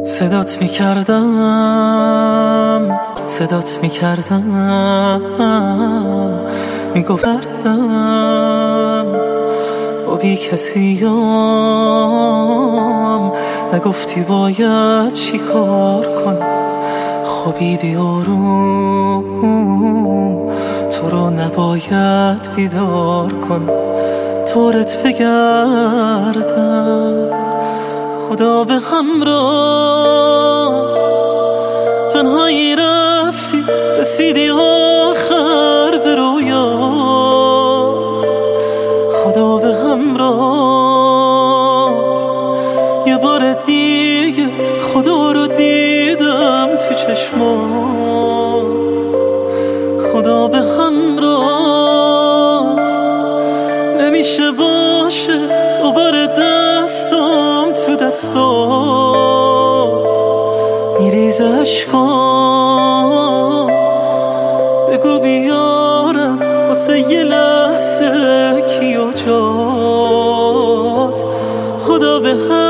صدات میکردم میگفتم با بی کسیم، نگفتی باید چی کار کنم. خوابیدی آروم، تو رو نباید بیدار کنم. طورت بگردم خدا به همراهت، تنهایی رفتی رسیدی آخر به رویات. خدا به همراهت، یه بار دیگه خدا رو دیدم تو چشمات. خدا به همراهت، نمیشه باشه دوباره دستم تو دستات. میریزه اشکام، بگو بیارم واسه یه لحظه کیو جات. خدا به